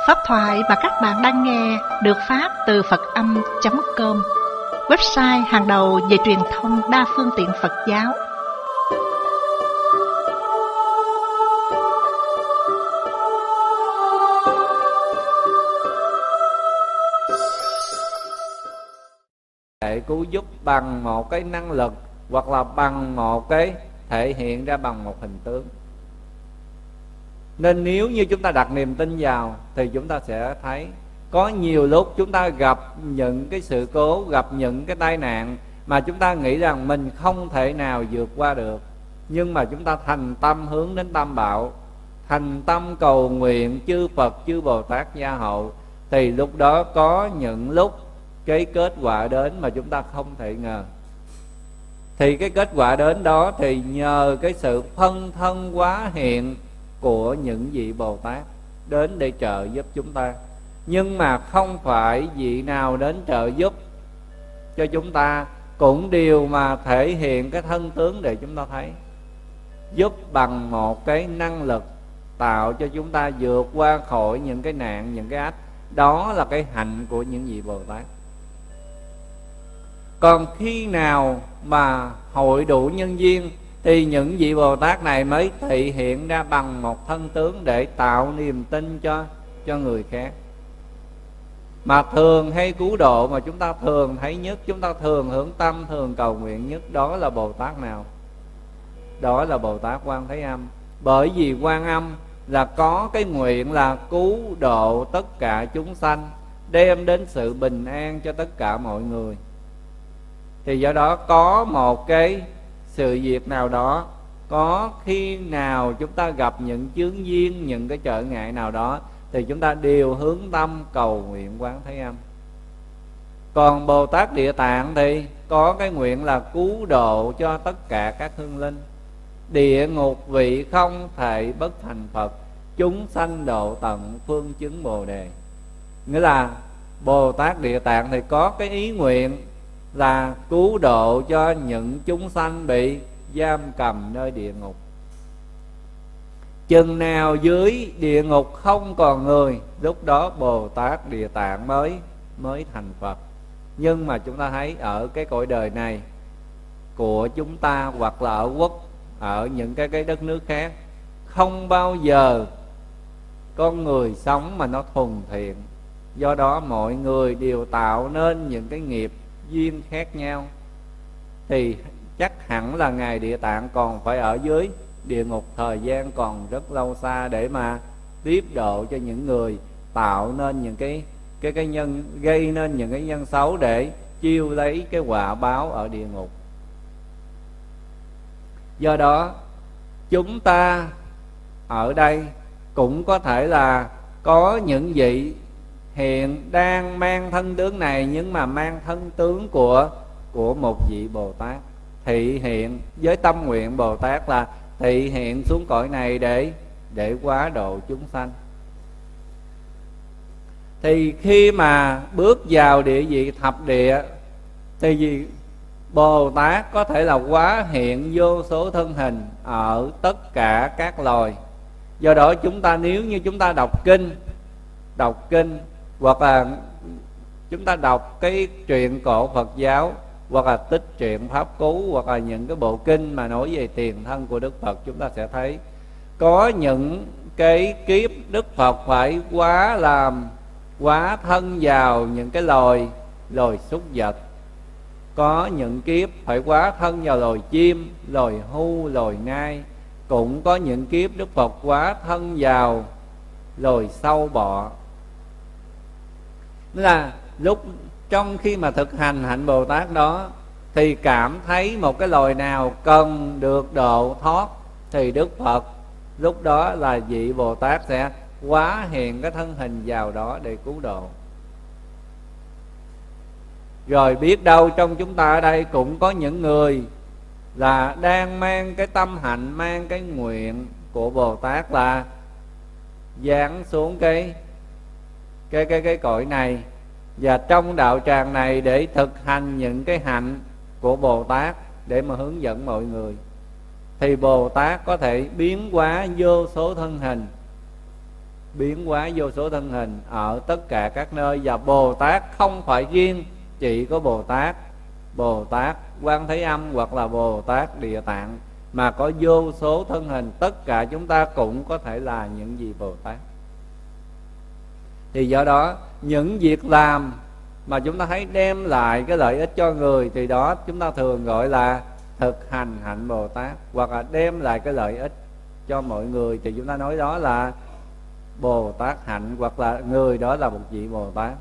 Pháp thoại mà các bạn đang nghe được phát từ Phật-âm.com, website hàng đầu về truyền thông đa phương tiện Phật giáo. Để cứu giúp bằng một cái năng lực hoặc là bằng một cái thể hiện ra bằng một hình tướng. Nên nếu như chúng ta đặt niềm tin vào thì chúng ta sẽ thấy có nhiều lúc chúng ta gặp những cái sự cố, gặp những cái tai nạn mà chúng ta nghĩ rằng mình không thể nào vượt qua được. Nhưng mà chúng ta thành tâm hướng đến Tam Bảo, thành tâm cầu nguyện chư Phật, chư Bồ Tát gia hộ, thì lúc đó có những lúc cái kết quả đến mà chúng ta không thể ngờ. Thì cái kết quả đến đó thì nhờ cái sự phân thân hóa hiện của những vị Bồ Tát đến để trợ giúp chúng ta. Nhưng mà không phải vị nào đến trợ giúp cho chúng ta cũng đều mà thể hiện cái thân tướng để chúng ta thấy, giúp bằng một cái năng lực tạo cho chúng ta vượt qua khỏi những cái nạn, những cái ách. Đó là cái hạnh của những vị Bồ Tát. Còn khi nào mà hội đủ nhân duyên thì những vị Bồ Tát này mới thị hiện ra bằng một thân tướng để tạo niềm tin cho người khác. Mà thường hay cứu độ mà chúng ta thường thấy nhất, chúng ta thường hướng tâm, thường cầu nguyện nhất, đó là Bồ Tát nào? Đó là Bồ Tát Quan Thế Âm. Bởi vì Quan Âm là có cái nguyện là cứu độ tất cả chúng sanh, đem đến sự bình an cho tất cả mọi người. Thì do đó có một cái sự việc nào đó, có khi nào chúng ta gặp những chướng duyên, những cái trở ngại nào đó, thì chúng ta đều hướng tâm cầu nguyện Quán Thế Âm. Còn Bồ Tát Địa Tạng thì có cái nguyện là cứu độ cho tất cả các hương linh. Địa ngục vị không thể bất thành Phật, chúng sanh độ tận phương chứng Bồ Đề. Nghĩa là Bồ Tát Địa Tạng thì có cái ý nguyện là cứu độ cho những chúng sanh bị giam cầm nơi địa ngục. Chừng nào dưới địa ngục không còn người, lúc đó Bồ Tát Địa Tạng mới thành Phật. Nhưng mà chúng ta thấy ở cái cõi đời này của chúng ta, hoặc là ở quốc, ở những cái đất nước khác, không bao giờ con người sống mà nó thuần thiện. Do đó mọi người đều tạo nên những cái nghiệp duyên khác nhau. Thì chắc hẳn là Ngài Địa Tạng còn phải ở dưới địa ngục thời gian còn rất lâu xa để mà tiếp độ cho những người tạo nên những cái nhân, gây nên những cái nhân xấu để chiêu lấy cái quả báo ở địa ngục. Do đó chúng ta ở đây cũng có thể là có những vị hiện đang mang thân tướng này, nhưng mà mang thân tướng của một vị Bồ Tát, thị hiện với tâm nguyện Bồ Tát là thị hiện xuống cõi này để hóa độ chúng sanh. Thì khi mà bước vào địa vị thập địa thì vì Bồ Tát có thể là hóa hiện vô số thân hình ở tất cả các loài. Do đó chúng ta, nếu như chúng ta đọc kinh hoặc là chúng ta đọc cái truyện cổ Phật giáo, hoặc là tích truyện Pháp Cú, hoặc là những cái bộ kinh mà nói về tiền thân của Đức Phật, chúng ta sẽ thấy có những cái kiếp Đức Phật phải hóa thân vào những cái loài súc vật. Có những kiếp phải hóa thân vào loài chim, loài hưu, loài ngai. Cũng có những kiếp Đức Phật hóa thân vào loài sâu bọ. Tức là lúc trong khi mà thực hành hạnh Bồ Tát đó thì cảm thấy một cái loài nào cần được độ thoát, thì Đức Phật lúc đó là vị Bồ Tát sẽ hóa hiện cái thân hình vào đó để cứu độ. Rồi biết đâu trong chúng ta ở đây cũng có những người là đang mang cái tâm hạnh, mang cái nguyện của Bồ Tát là giáng xuống cái cõi này, và trong đạo tràng này để thực hành những cái hạnh của Bồ Tát để mà hướng dẫn mọi người. Thì Bồ Tát có thể biến hóa vô số thân hình biến hóa vô số thân hình ở tất cả các nơi. Và Bồ Tát không phải riêng chỉ có Bồ Tát Quan Thế Âm hoặc là Bồ Tát Địa Tạng, mà có vô số thân hình. Tất cả chúng ta cũng có thể là những vị Bồ Tát. Thì do đó những việc làm mà chúng ta thấy đem lại cái lợi ích cho người, thì đó chúng ta thường gọi là thực hành hạnh Bồ Tát. Hoặc là đem lại cái lợi ích cho mọi người thì chúng ta nói đó là Bồ Tát hạnh, hoặc là người đó là một vị Bồ Tát.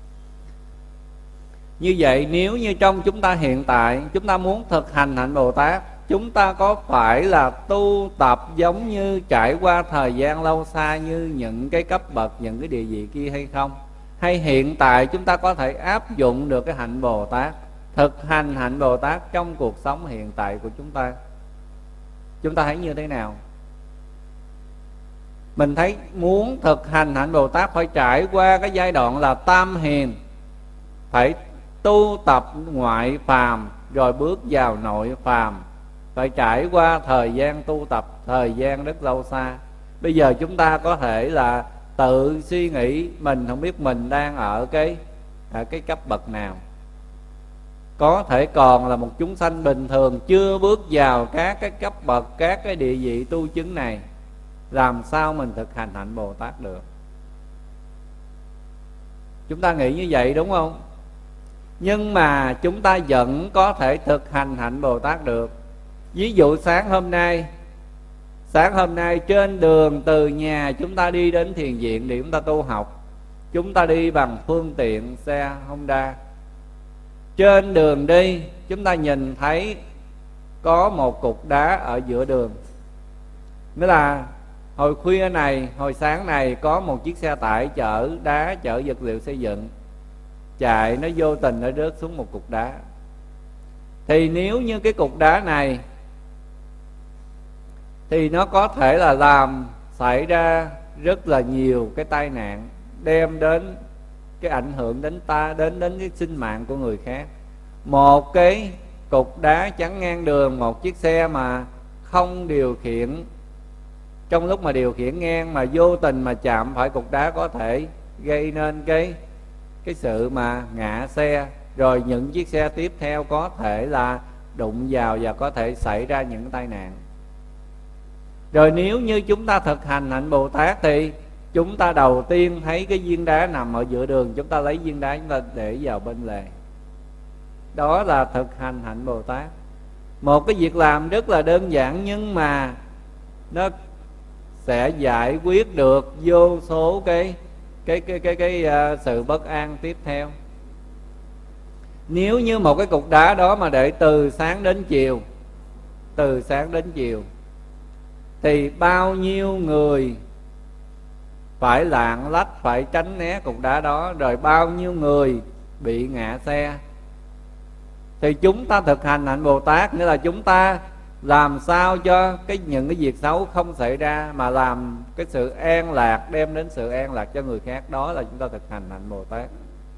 Như vậy nếu như trong chúng ta hiện tại chúng ta muốn thực hành hạnh Bồ Tát, chúng ta có phải là tu tập giống như trải qua thời gian lâu xa như những cái cấp bậc, những cái địa vị kia hay không? Hay hiện tại chúng ta có thể áp dụng được cái hạnh Bồ Tát, thực hành hạnh Bồ Tát trong cuộc sống hiện tại của chúng ta? Chúng ta thấy như thế nào? Mình thấy muốn thực hành hạnh Bồ Tát phải trải qua cái giai đoạn là tam hiền, phải tu tập ngoại phàm rồi bước vào nội phàm, phải trải qua thời gian tu tập, thời gian rất lâu xa. Bây giờ chúng ta có thể là tự suy nghĩ mình không biết mình đang ở cái cấp bậc nào. Có thể còn là một chúng sanh bình thường, chưa bước vào các cái cấp bậc, các cái địa vị tu chứng này, làm sao mình thực hành hạnh Bồ Tát được? Chúng ta nghĩ như vậy đúng không? Nhưng mà chúng ta vẫn có thể thực hành hạnh Bồ Tát được. Ví dụ sáng hôm nay trên đường từ nhà chúng ta đi đến thiền viện để chúng ta tu học, chúng ta đi bằng phương tiện xe Honda. Trên đường đi chúng ta nhìn thấy có một cục đá ở giữa đường. Nghĩa là hồi khuya này, hồi sáng này có một chiếc xe tải chở đá, chở vật liệu xây dựng chạy, nó vô tình nó rớt xuống một cục đá. Thì nếu như cái cục đá này thì nó có thể là làm xảy ra rất là nhiều cái tai nạn, đem đến cái ảnh hưởng đến đến cái sinh mạng của người khác. Một cái cục đá chắn ngang đường, một chiếc xe mà không điều khiển, trong lúc mà điều khiển ngang mà vô tình mà chạm phải cục đá, có thể gây nên cái sự mà ngã xe. Rồi những chiếc xe tiếp theo có thể là đụng vào và có thể xảy ra những tai nạn. Rồi nếu như chúng ta thực hành hạnh Bồ Tát thì chúng ta đầu tiên thấy cái viên đá nằm ở giữa đường, chúng ta lấy viên đá chúng ta để vào bên lề. Đó là thực hành hạnh Bồ Tát. Một cái việc làm rất là đơn giản, nhưng mà nó sẽ giải quyết được vô số cái sự bất an tiếp theo. Nếu như một cái cục đá đó mà để từ sáng đến chiều thì bao nhiêu người phải lạng lách, phải tránh né cục đá đó, rồi bao nhiêu người bị ngã xe. Thì chúng ta thực hành hạnh Bồ Tát nghĩa là chúng ta làm sao cho những cái việc xấu không xảy ra, mà làm cái sự an lạc, đem đến sự an lạc cho người khác. Đó là chúng ta thực hành hạnh Bồ Tát.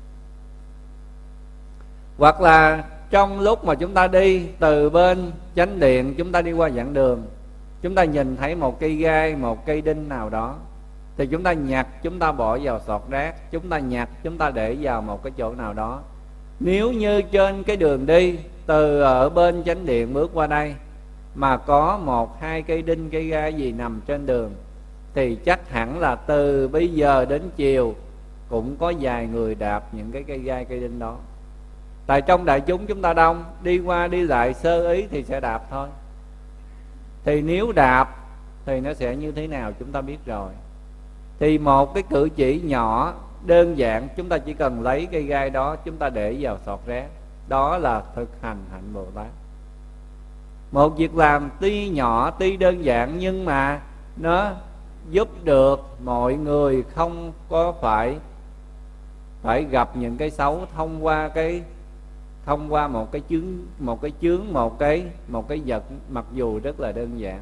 Hoặc là trong lúc mà chúng ta đi từ bên chánh điện, chúng ta đi qua giảng đường, chúng ta nhìn thấy một cây gai, một cây đinh nào đó, thì chúng ta nhặt, chúng ta bỏ vào sọt rác, chúng ta nhặt, chúng ta để vào một cái chỗ nào đó. Nếu như trên cái đường đi từ ở bên chánh điện bước qua đây mà có một hai cây đinh, cây gai gì nằm trên đường, thì chắc hẳn là từ bây giờ đến chiều cũng có vài người đạp những cái cây gai, cây đinh đó. Tại trong đại chúng chúng ta đông, đi qua đi lại sơ ý thì sẽ đạp thôi. Thì nếu đạp thì nó sẽ như thế nào chúng ta biết rồi. Thì một cái cử chỉ nhỏ đơn giản, chúng ta chỉ cần lấy cây gai đó, chúng ta để vào sọt rác. Đó là thực hành hạnh Bồ Tát. Một việc làm tuy nhỏ, tuy đơn giản, nhưng mà nó giúp được mọi người không có phải gặp những cái xấu thông qua một cái chướng, một cái vật, mặc dù rất là đơn giản.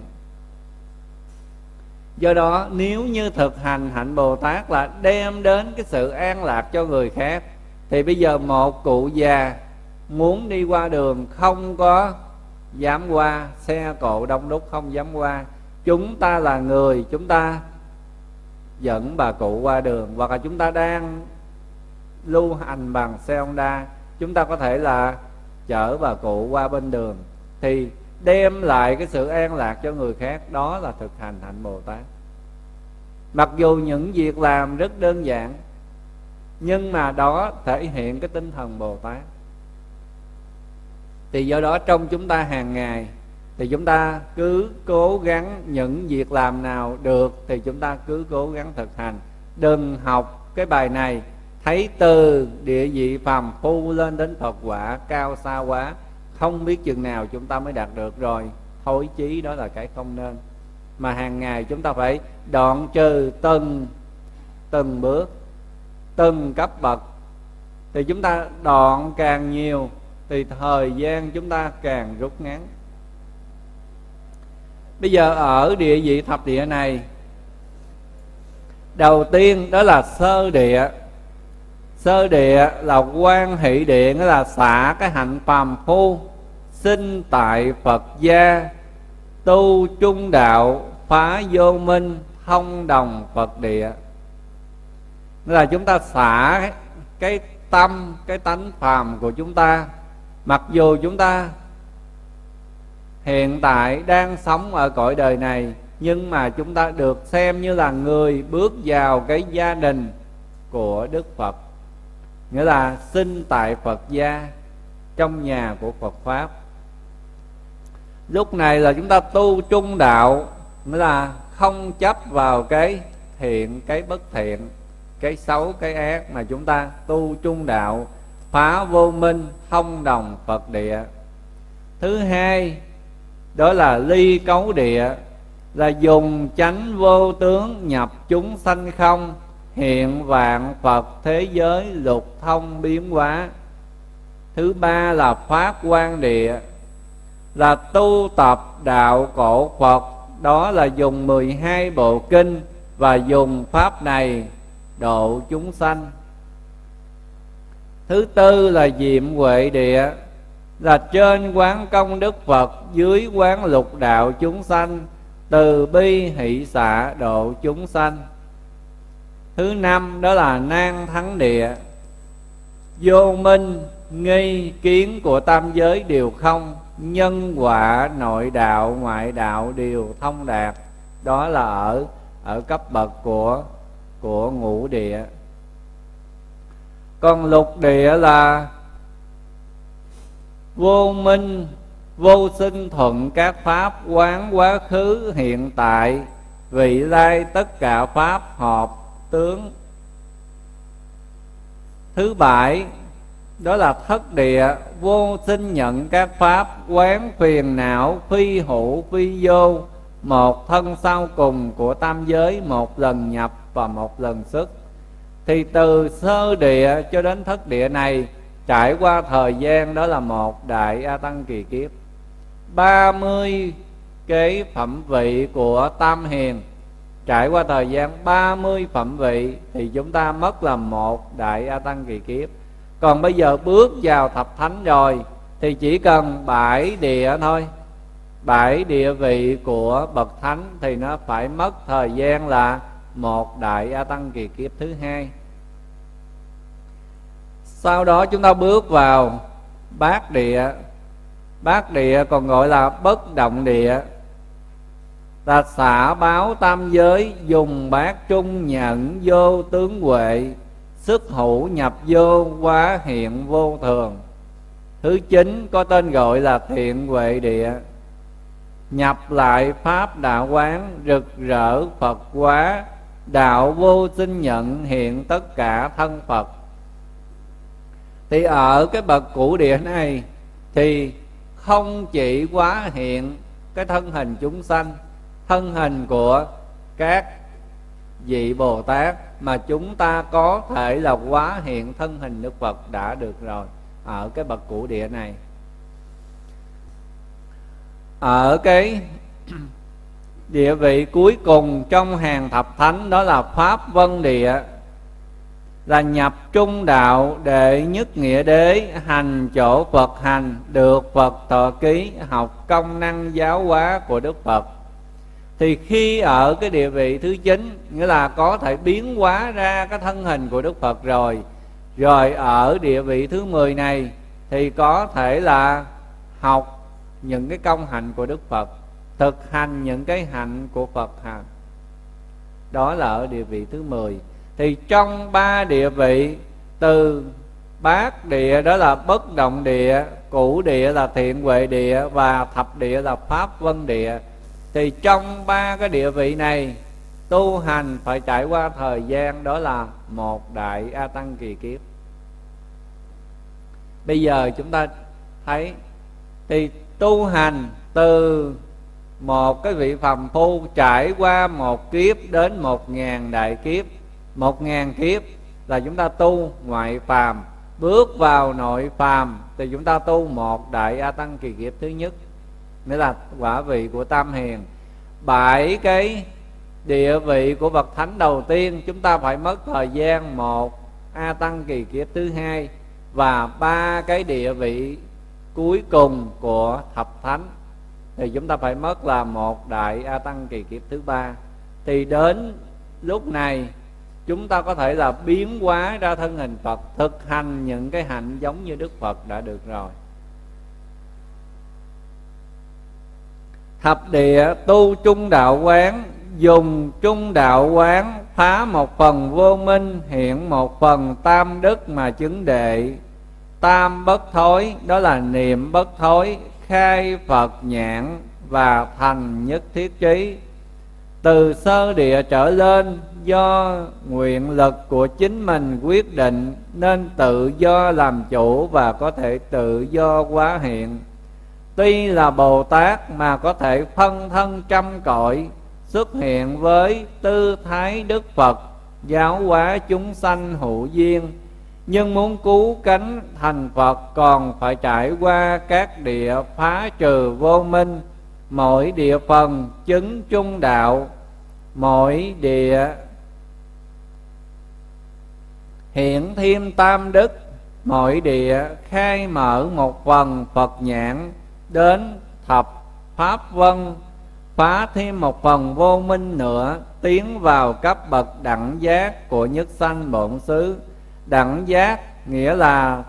Do đó nếu như thực hành hạnh Bồ Tát là đem đến cái sự an lạc cho người khác, thì bây giờ một cụ già muốn đi qua đường không có dám qua, xe cộ đông đúc không dám qua, chúng ta là người, chúng ta dẫn bà cụ qua đường, hoặc là chúng ta đang lưu hành bằng xe Honda, chúng ta có thể là chở bà cụ qua bên đường, thì đem lại cái sự an lạc cho người khác. Đó là thực hành hạnh Bồ Tát. Mặc dù những việc làm rất đơn giản, nhưng mà đó thể hiện cái tinh thần Bồ Tát. Thì do đó trong chúng ta hàng ngày thì chúng ta cứ cố gắng, những việc làm nào được thì chúng ta cứ cố gắng thực hành. Đừng học cái bài này thấy từ địa vị phàm phu lên đến Phật quả cao xa quá, không biết chừng nào chúng ta mới đạt được rồi thối chí. Đó là cái không nên. Mà hàng ngày chúng ta phải đoạn trừ từng bước, từng cấp bậc. Thì chúng ta đoạn càng nhiều thì thời gian chúng ta càng rút ngắn. Bây giờ ở địa vị thập địa này, đầu tiên đó là sơ địa. Sơ địa là quan hỷ địa, nghĩa là xả cái hạnh phàm phu, sinh tại Phật gia, tu trung đạo, phá vô minh, thông đồng Phật địa. Nghĩa là chúng ta xả cái tâm, cái tánh phàm của chúng ta. Mặc dù chúng ta hiện tại đang sống ở cõi đời này, nhưng mà chúng ta được xem như là người bước vào cái gia đình của Đức Phật, nghĩa là sinh tại Phật gia, trong nhà của Phật Pháp. Lúc này là chúng ta tu trung đạo, nghĩa là không chấp vào cái thiện, cái bất thiện, cái xấu, cái ác, mà chúng ta tu trung đạo, phá vô minh, thông đồng Phật địa. Thứ hai đó là ly cấu địa, là dùng chánh vô tướng nhập chúng sanh không, hiện vạn Phật thế giới lục thông biến hóa. Thứ ba là phát quan địa, là tu tập đạo cổ Phật, đó là dùng 12 bộ kinh và dùng pháp này độ chúng sanh. Thứ tư là diệm huệ địa, là trên quán công Đức Phật, dưới quán lục đạo chúng sanh, từ bi hỷ xả độ chúng sanh. Thứ năm đó là nan thắng địa, vô minh nghi kiến của tam giới đều không, nhân quả nội đạo ngoại đạo đều thông đạt. Đó là ở cấp bậc của ngũ địa. Còn lục địa là vô minh vô sinh thuận các pháp, quán quá khứ hiện tại vị lai tất cả pháp hợp tướng. Thứ bảy đó là thất địa, vô sinh nhận các pháp, quán phiền não phi hữu phi vô, một thân sau cùng của tam giới, một lần nhập và một lần xuất. Thì từ sơ địa cho đến thất địa này trải qua thời gian đó là một đại A Tăng kỳ kiếp. 30 cái phẩm vị của tam hiền, trải qua thời gian 30 phẩm vị thì chúng ta mất là một đại A Tăng kỳ kiếp. Còn bây giờ bước vào thập thánh rồi thì chỉ cần 7 địa thôi, 7 địa vị của bậc thánh thì nó phải mất thời gian là một đại A Tăng kỳ kiếp thứ hai. Sau đó chúng ta bước vào bát địa. Bát địa còn gọi là bất động địa, là xả báo tam giới, dùng bát trung nhận vô tướng huệ, xuất hữu nhập vô hóa hiện vô thường. Thứ 9 có tên gọi là thiện huệ địa, nhập lại pháp đạo quán, rực rỡ Phật hóa, đạo vô sinh nhận hiện tất cả thân Phật. Thì ở cái bậc cửu địa này thì không chỉ hóa hiện cái thân hình chúng sanh, thân hình của các vị Bồ Tát, mà chúng ta có thể là hóa hiện thân hình Đức Phật đã được rồi ở cái bậc cửu địa này. Ở cái địa vị cuối cùng trong hàng thập thánh đó là pháp vân địa, là nhập trung đạo đệ nhất nghĩa đế, hành chỗ Phật hành, được Phật thọ ký, học công năng giáo hóa của Đức Phật. Thì khi ở cái địa vị thứ 9, nghĩa là có thể biến hóa ra cái thân hình của Đức Phật rồi ở địa vị thứ 10 này thì có thể là học những cái công hạnh của Đức Phật, thực hành những cái hạnh của Phật hành. Đó là ở địa vị thứ 10. Thì trong 3 địa vị, từ bát địa đó là bất động địa, cửu địa là thiện huệ địa, và thập địa là pháp vân địa, thì trong 3 cái địa vị này tu hành phải trải qua thời gian đó là 1 đại A Tăng kỳ kiếp. Bây giờ chúng ta thấy thì tu hành từ một cái vị phàm phu trải qua 1 kiếp đến 1000 đại kiếp. 1000 kiếp là chúng ta tu ngoại phàm, bước vào nội phàm thì chúng ta tu 1 đại A Tăng kỳ kiếp thứ nhất, nghĩa là quả vị của Tam Hiền. 7 cái địa vị của bậc thánh đầu tiên chúng ta phải mất thời gian 1 A Tăng kỳ kiếp thứ hai, và 3 cái địa vị cuối cùng của thập thánh thì chúng ta phải mất là 1 đại A Tăng kỳ kiếp thứ 3. Thì đến lúc này chúng ta có thể là biến hóa ra thân hình Phật, thực hành những cái hạnh giống như Đức Phật đã được rồi. Thập địa tu trung đạo quán, dùng trung đạo quán phá 1 phần vô minh, hiện 1 phần tam đức mà chứng đệ. Tam bất thối đó là niệm bất thối, khai Phật nhãn và thành nhất thiết trí. Từ sơ địa trở lên, do nguyện lực của chính mình quyết định nên tự do làm chủ và có thể tự do hóa hiện. Tuy là Bồ Tát mà có thể phân thân trăm cõi, xuất hiện với tư thái Đức Phật, giáo hóa chúng sanh hữu duyên. Nhưng muốn cứu cánh thành Phật còn phải trải qua các địa phá trừ vô minh. Mỗi địa phần chứng trung đạo, mỗi địa hiện thêm tam đức, mỗi địa khai mở 1 phần Phật nhãn. Đến thập pháp vân phá thêm 1 phần vô minh nữa, tiến vào cấp bậc đẳng giác của nhất sanh bổn xứ. Đẳng giác nghĩa là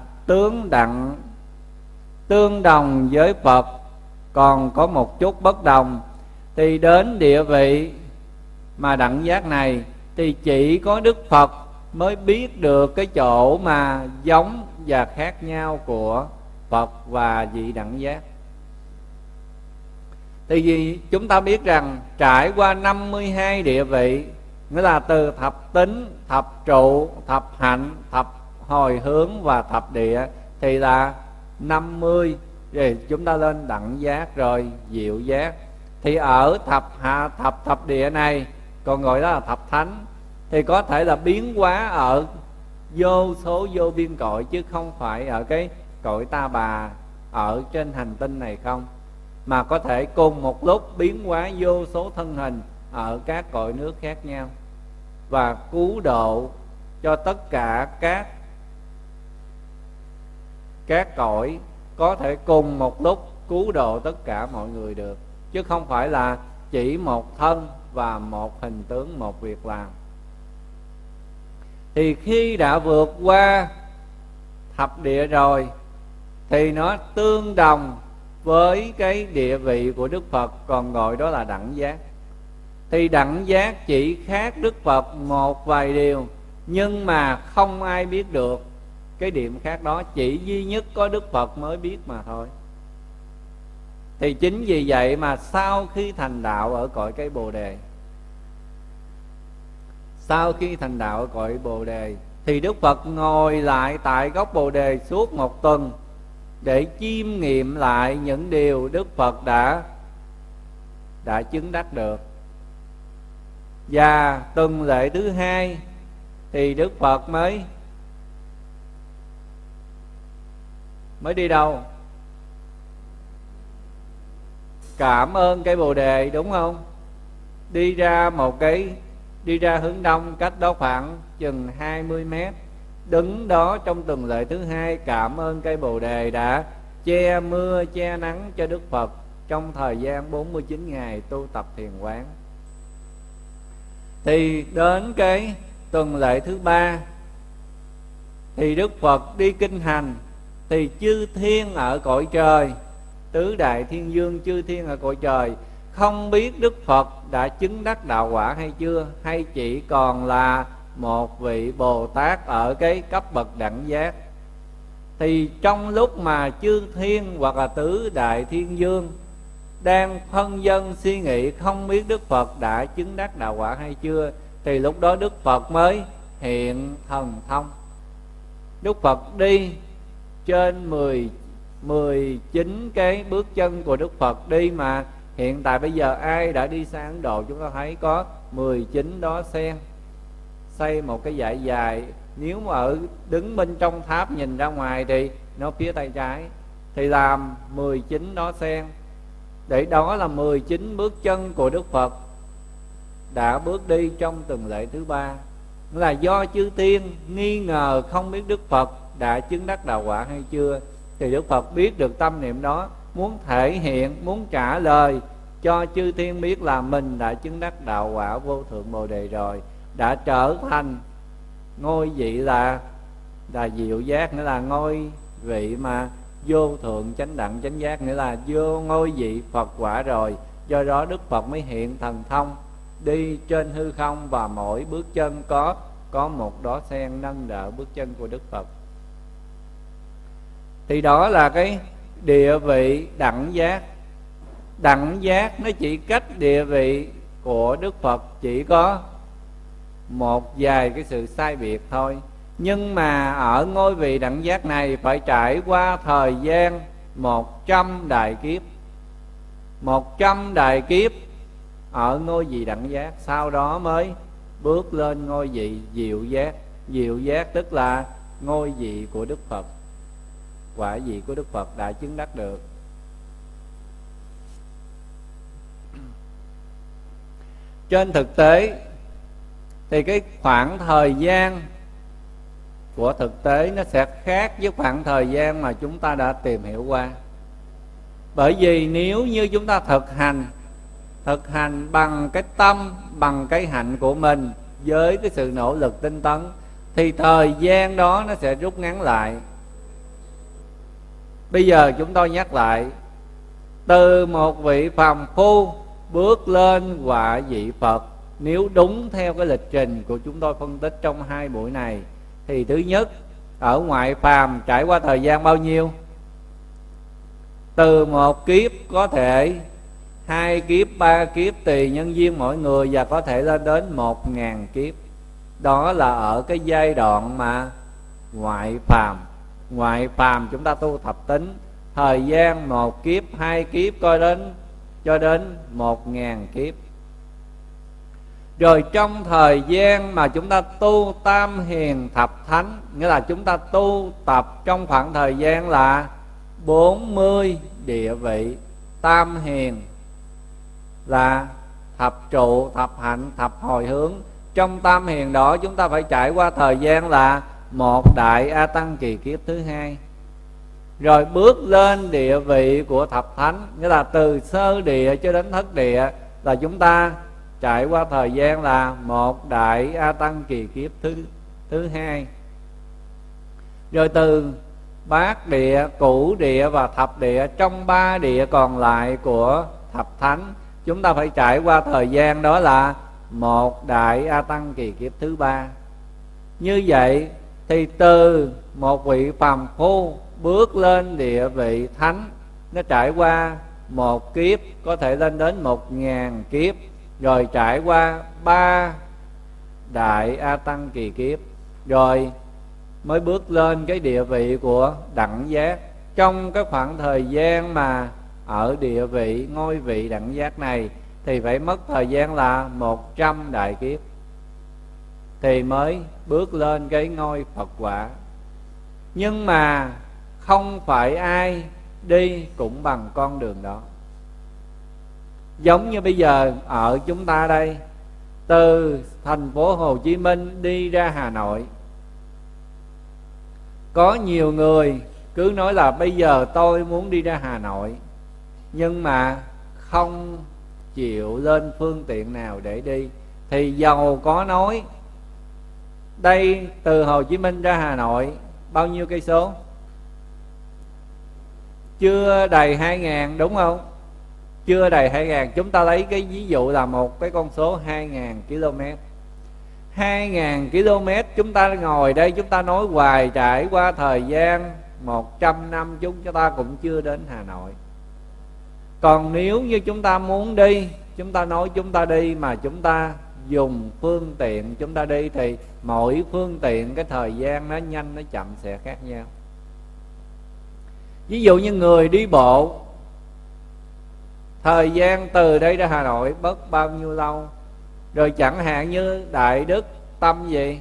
tương đồng với Phật, còn có một chút bất đồng. Thì đến địa vị mà đẳng giác này thì chỉ có Đức Phật mới biết được cái chỗ mà giống và khác nhau của Phật và vị đẳng giác. Thì vì chúng ta biết rằng trải qua 52 địa vị, nghĩa là từ thập tính, thập trụ, thập hạnh, thập hồi hướng và thập địa, thì là 50. Rồi chúng ta lên đẳng giác rồi diệu giác. Thì ở thập địa này còn gọi đó là thập thánh, thì có thể là biến hóa ở vô số vô biên cõi, chứ không phải ở cái cõi Ta Bà ở trên hành tinh này không, mà có thể cùng một lúc biến hóa vô số thân hình ở các cõi nước khác nhau, và cứu độ cho tất cả các cõi, có thể cùng một lúc cứu độ tất cả mọi người được, chứ không phải là chỉ một thân và một hình tướng, một việc làm. Thì khi đã vượt qua thập địa rồi thì nó tương đồng với cái địa vị của Đức Phật, còn gọi đó là đẳng giác. Thì đẳng giác chỉ khác Đức Phật một vài điều, nhưng mà không ai biết được cái điểm khác đó, chỉ duy nhất có Đức Phật mới biết mà thôi. Thì chính vì vậy mà sau khi thành đạo ở cõi cây Bồ Đề, sau khi thành đạo ở cõi Bồ Đề thì Đức Phật ngồi lại tại gốc Bồ Đề suốt 1 tuần để chiêm nghiệm lại những điều Đức Phật đã chứng đắc được. Và tuần lễ thứ 2 thì Đức Phật mới đi đâu? Cảm ơn cây Bồ Đề, đúng không? Đi ra hướng đông, cách đó khoảng chừng 20 mét. Đứng đó trong tuần lễ thứ 2 cảm ơn cây Bồ Đề đã che mưa che nắng cho Đức Phật trong thời gian 49 ngày tu tập thiền quán. Thì đến cái tuần lễ thứ 3 thì Đức Phật đi kinh hành, thì chư thiên ở cõi trời, tứ đại thiên dương chư thiên ở cõi trời không biết Đức Phật đã chứng đắc đạo quả hay chưa, hay chỉ còn là một vị Bồ Tát ở cái cấp bậc đẳng giác. Thì trong lúc mà chư thiên hoặc là tứ đại thiên dương đang phân vân suy nghĩ không biết Đức Phật đã chứng đắc đạo quả hay chưa, thì lúc đó Đức Phật mới hiện thần thông. Đức Phật đi trên 19 cái bước chân của Đức Phật đi, mà hiện tại bây giờ ai đã đi sang Ấn Độ chúng ta thấy có 19 đóa sen xây một cái dải dài. Nếu mà ở đứng bên trong tháp nhìn ra ngoài thì nó phía tay trái, thì làm 19 đóa sen. Để đó là 19 bước chân của Đức Phật đã bước đi trong tuần lễ thứ 3. Là do chư thiên nghi ngờ không biết Đức Phật đã chứng đắc đạo quả hay chưa, thì Đức Phật biết được tâm niệm đó, muốn thể hiện, muốn trả lời cho chư thiên biết là mình đã chứng đắc đạo quả vô thượng Bồ Đề rồi, đã trở thành ngôi vị là diệu giác, nghĩa là ngôi vị mà vô thượng chánh đẳng chánh giác, nghĩa là vô ngôi vị Phật quả rồi. Do đó Đức Phật mới hiện thần thông, đi trên hư không, và mỗi bước chân có một đóa sen nâng đỡ bước chân của Đức Phật. Thì đó là cái địa vị đẳng giác. Đẳng giác nó chỉ cách địa vị của Đức Phật chỉ có một vài cái sự sai biệt thôi. Nhưng mà ở ngôi vị đẳng giác này phải trải qua thời gian 100 đại kiếp. 100 đại kiếp ở ngôi vị đẳng giác, sau đó mới bước lên ngôi vị diệu giác. Diệu giác tức là ngôi vị của Đức Phật, quả vị của Đức Phật đã chứng đắc được. Trên thực tế thì cái khoảng thời gian của thực tế nó sẽ khác với khoảng thời gian mà chúng ta đã tìm hiểu qua. Bởi vì nếu như chúng ta thực hành bằng cái tâm, bằng cái hạnh của mình, với cái sự nỗ lực tinh tấn, thì thời gian đó nó sẽ rút ngắn lại. Bây giờ chúng tôi nhắc lại, từ một vị phàm phu bước lên quả vị Phật, nếu đúng theo cái lịch trình của chúng tôi phân tích trong 2 buổi này, thì thứ nhất, ở ngoại phàm trải qua thời gian bao nhiêu? Từ một kiếp có thể 2 kiếp, 3 kiếp tùy nhân duyên mỗi người, và có thể lên đến 1000 kiếp. Đó là ở cái giai đoạn mà ngoại phàm. Ngoại phàm chúng ta tu thập tính, thời gian 1 kiếp, 2 kiếp cho đến 1000 kiếp. Rồi trong thời gian mà chúng ta tu tam hiền thập thánh, nghĩa là chúng ta tu tập trong khoảng thời gian là 40 địa vị. Tam hiền là thập trụ, thập hạnh, thập hồi hướng. Trong tam hiền đó chúng ta phải trải qua thời gian là một đại A Tăng kỳ kiếp thứ 2. Rồi bước lên địa vị của thập thánh, nghĩa là từ sơ địa cho đến thất địa, là chúng ta trải qua thời gian là một đại A Tăng kỳ kiếp thứ 2. Rồi từ bát địa, cửu địa và thập địa, trong 3 địa còn lại của thập thánh, chúng ta phải trải qua thời gian đó là một đại A Tăng kỳ kiếp thứ 3. Như vậy thì từ một vị phàm phu bước lên địa vị thánh, nó trải qua một kiếp, có thể lên đến 1000 kiếp, rồi trải qua 3 đại A Tăng kỳ kiếp, rồi mới bước lên cái địa vị của đẳng giác. Trong cái khoảng thời gian mà ở địa vị ngôi vị đẳng giác này thì phải mất thời gian là 100 đại kiếp, thì mới bước lên cái ngôi Phật quả. Nhưng mà không phải ai đi cũng bằng con đường đó. Giống như bây giờ ở chúng ta đây, từ thành phố Hồ Chí Minh đi ra Hà Nội, có nhiều người cứ nói là bây giờ tôi muốn đi ra Hà Nội, nhưng mà không chịu lên phương tiện nào để đi, thì dầu có nói đây từ Hồ Chí Minh ra Hà Nội bao nhiêu cây số? Chưa đầy 2.000 đúng không? Chưa đầy 2.000. Chúng ta lấy cái ví dụ là một cái con số 2.000 km. 2.000 km chúng ta ngồi đây, chúng ta nói hoài, trải qua thời gian 100 năm chúng ta cũng chưa đến Hà Nội. Còn nếu như chúng ta muốn đi, chúng ta nói chúng ta đi mà chúng ta dùng phương tiện chúng ta đi, thì mỗi phương tiện cái thời gian nó nhanh nó chậm sẽ khác nhau. Ví dụ như người đi bộ, thời gian từ đây ra Hà Nội mất bao nhiêu lâu? Rồi chẳng hạn như Đại Đức Tâm gì?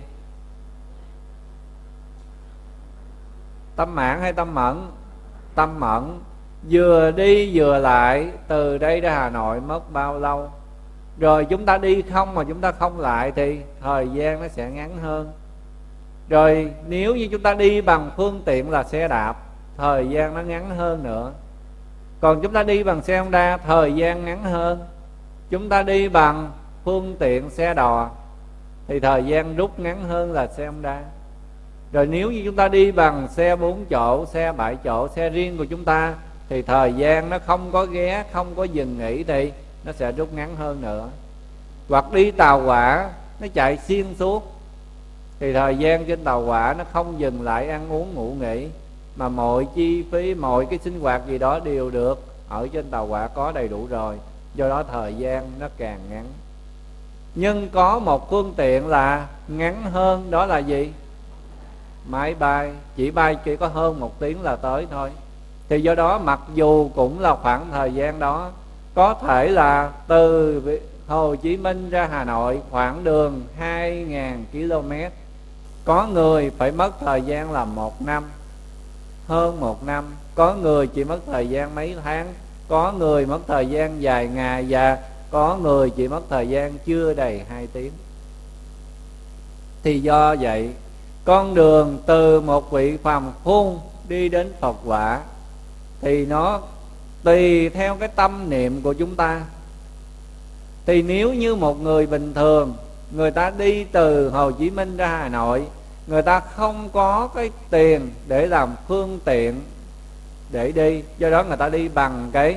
Tâm Mãn hay Tâm Mẫn? Tâm Mẫn. Vừa đi vừa lại từ đây ra Hà Nội mất bao lâu? Rồi chúng ta đi không mà chúng ta không lại thì thời gian nó sẽ ngắn hơn. Rồi nếu như chúng ta đi bằng phương tiện là xe đạp, thời gian nó ngắn hơn nữa. Còn chúng ta đi bằng xe Honda, thời gian ngắn hơn. Chúng ta đi bằng phương tiện xe đò thì thời gian rút ngắn hơn là xe Honda. Rồi nếu như chúng ta đi bằng xe 4 chỗ, xe 7 chỗ, xe riêng của chúng ta thì thời gian nó không có ghé, không có dừng nghỉ thì nó sẽ rút ngắn hơn nữa. Hoặc đi tàu hỏa, nó chạy xuyên suốt thì thời gian trên tàu hỏa nó không dừng lại ăn uống ngủ nghỉ, mà mọi chi phí, mọi cái sinh hoạt gì đó đều được ở trên tàu hỏa có đầy đủ rồi. Do đó thời gian nó càng ngắn. Nhưng có một phương tiện là ngắn hơn, đó là gì? Máy bay. Chỉ bay chỉ có hơn 1 tiếng là tới thôi. Thì do đó mặc dù cũng là khoảng thời gian đó, có thể là từ Hồ Chí Minh ra Hà Nội khoảng đường 2.000 km, có người phải mất thời gian là 1 năm, hơn 1 năm. Có người chỉ mất thời gian mấy tháng, có người mất thời gian vài ngày, và có người chỉ mất thời gian chưa đầy 2 tiếng. Thì do vậy, con đường từ một vị phàm phu đi đến Phật quả thì nó tùy theo cái tâm niệm của chúng ta. Thì nếu như một người bình thường, người ta đi từ Hồ Chí Minh ra Hà Nội, người ta không có cái tiền để làm phương tiện để đi, do đó người ta đi bằng cái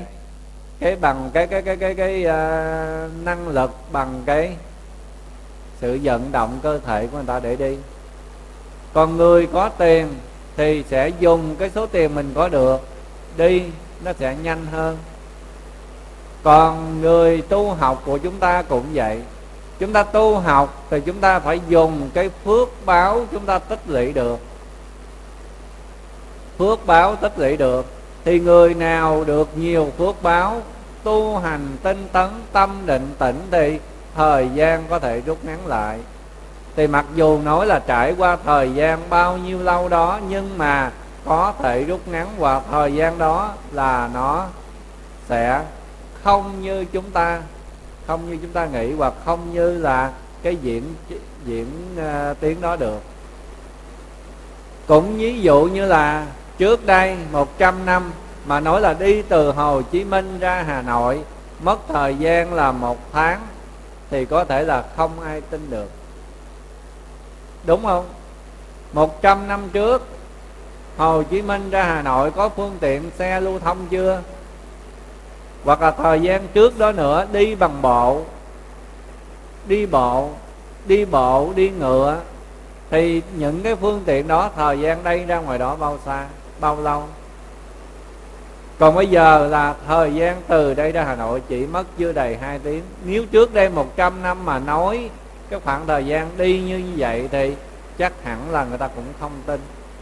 năng lực, bằng cái sự vận động cơ thể của người ta để đi. Còn người có tiền thì sẽ dùng cái số tiền mình có được đi, nó sẽ nhanh hơn. Còn người tu học của chúng ta cũng vậy. Chúng ta tu học thì chúng ta phải dùng cái phước báo chúng ta tích lũy được. Phước báo tích lũy được thì người nào được nhiều phước báo, tu hành tinh tấn, tâm định tĩnh thì thời gian có thể rút ngắn lại. Thì mặc dù nói là trải qua thời gian bao nhiêu lâu đó, nhưng mà có thể rút ngắn, và thời gian đó là nó sẽ không như chúng ta nghĩ, hoặc không như là cái diễn tiến đó được. Cũng ví dụ như là trước đây 100 năm mà nói là đi từ Hồ Chí Minh ra Hà Nội mất thời gian là 1 tháng thì có thể là không ai tin được, đúng không? 100 năm trước Hồ Chí Minh ra Hà Nội có phương tiện xe lưu thông chưa? Hoặc là thời gian trước đó nữa đi bằng bộ, đi ngựa, thì những cái phương tiện đó thời gian đây ra ngoài đó bao xa, bao lâu? Còn bây giờ là thời gian từ đây ra Hà Nội chỉ mất chưa đầy 2 tiếng. Nếu trước đây 100 năm mà nói cái khoảng thời gian đi như vậy thì chắc hẳn là người ta cũng không tin.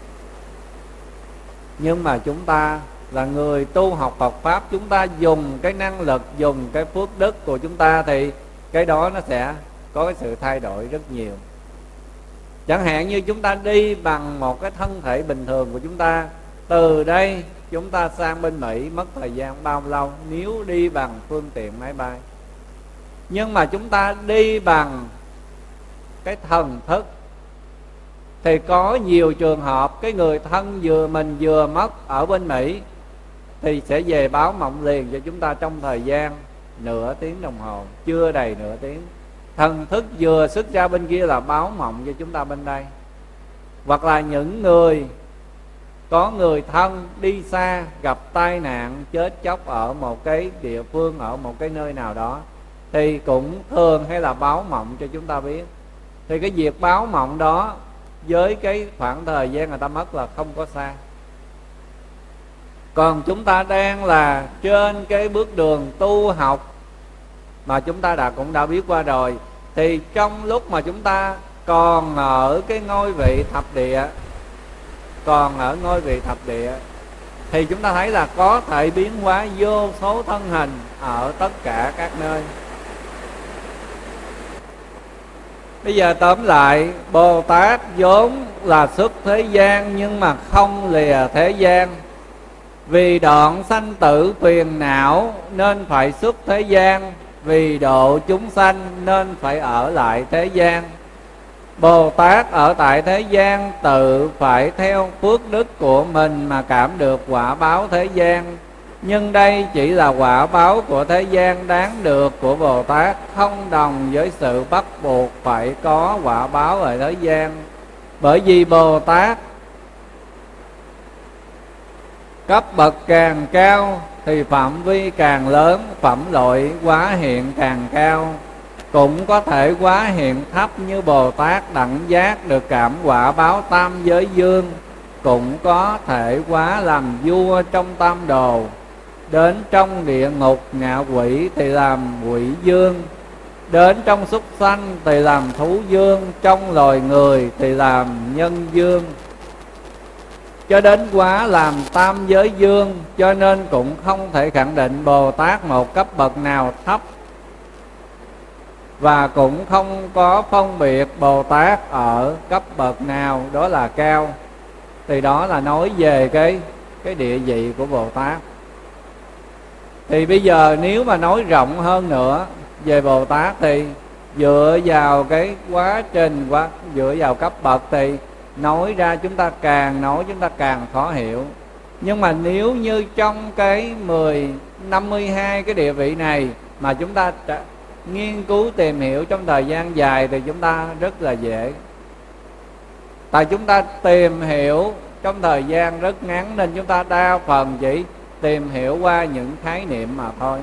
Nhưng mà chúng ta là người tu học Phật Pháp, chúng ta dùng cái năng lực, dùng cái phước đức của chúng ta thì cái đó nó sẽ có cái sự thay đổi rất nhiều. Chẳng hạn như chúng ta đi bằng một cái thân thể bình thường của chúng ta, từ đây chúng ta sang bên Mỹ mất thời gian bao lâu nếu đi bằng phương tiện máy bay. Nhưng mà chúng ta đi bằng cái thần thức thì có nhiều trường hợp cái người thân mình vừa mất ở bên Mỹ thì sẽ về báo mộng liền cho chúng ta trong thời gian nửa tiếng đồng hồ, chưa đầy nửa tiếng. thần thức vừa xuất ra bên kia là báo mộng cho chúng ta bên đây. Hoặc là những người có người thân đi xa gặp tai nạn chết chóc ở một cái địa phương, ở một cái nơi nào đó, thì cũng thường hay là báo mộng cho chúng ta biết. Thì cái việc báo mộng đó với cái khoảng thời gian người ta mất là không có xa. Còn chúng ta đang là trên cái bước đường tu học mà chúng ta cũng đã biết qua rồi, thì trong lúc mà chúng ta còn ở cái ngôi vị thập địa, thì chúng ta thấy là có thể biến hóa vô số thân hình ở tất cả các nơi. Bây giờ tóm lại, Bồ Tát vốn là xuất thế gian nhưng mà không lìa thế gian. Vì đoạn sanh tử phiền não nên phải xuất thế gian, vì độ chúng sanh nên phải ở lại thế gian. Bồ Tát ở tại thế gian tự phải theo phước đức của mình mà cảm được quả báo thế gian. Nhưng đây chỉ là quả báo của thế gian đáng được của Bồ Tát, không đồng với sự bắt buộc phải có quả báo ở thế gian. Bởi vì Bồ Tát cấp bậc càng cao thì phạm vi càng lớn, phẩm loại hóa hiện càng cao. Cũng có thể hóa hiện thấp như Bồ Tát đẳng giác được cảm quả báo tam giới dương. Cũng có thể hóa làm vua trong tam đồ. Đến trong địa ngục ngạ quỷ thì làm quỷ dương. Đến trong súc sanh thì làm thú dương. Trong loài người thì làm nhân dương. Cho đến quá làm tam giới dương. Cho nên cũng không thể khẳng định Bồ Tát một cấp bậc nào thấp, và cũng không có phân biệt Bồ Tát ở cấp bậc nào đó là cao. Thì đó là nói về cái địa vị của Bồ Tát. Thì bây giờ nếu mà nói rộng hơn nữa về Bồ Tát, thì dựa vào cái quá trình, dựa vào cấp bậc thì nói ra chúng ta càng khó hiểu. Nhưng mà nếu như trong cái 52 cái địa vị này mà chúng ta nghiên cứu tìm hiểu trong thời gian dài thì chúng ta rất là dễ. Tại chúng ta tìm hiểu trong thời gian rất ngắn nên chúng ta đa phần chỉ tìm hiểu qua những khái niệm mà thôi.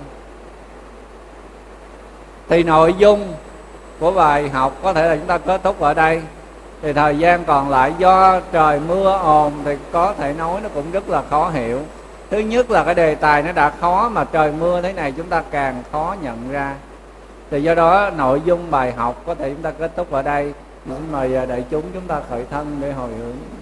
Thì nội dung của bài học có thể là chúng ta kết thúc ở đây. Thì thời gian còn lại do trời mưa ồn thì có thể nói nó cũng rất là khó hiểu. Thứ nhất là cái đề tài nó đã khó, mà trời mưa thế này chúng ta càng khó nhận ra. Thì do đó nội dung bài học có thể chúng ta kết thúc ở đây. Xin mời đại chúng chúng ta khởi thân để hồi hướng.